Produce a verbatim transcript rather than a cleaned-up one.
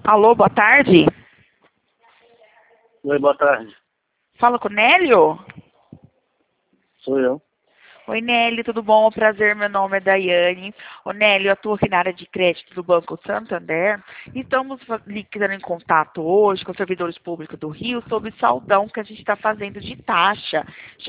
Alô, boa tarde. Oi, boa tarde. Fala com o Nélio? Sou eu. Oi, Nélio, tudo bom? Prazer, meu nome é Daiane. Ô, Nélio, eu atuo aqui na área de crédito do Banco Santander. Estamos entrando em contato hoje com os servidores públicos do Rio sobre o saldão que a gente está fazendo de taxa.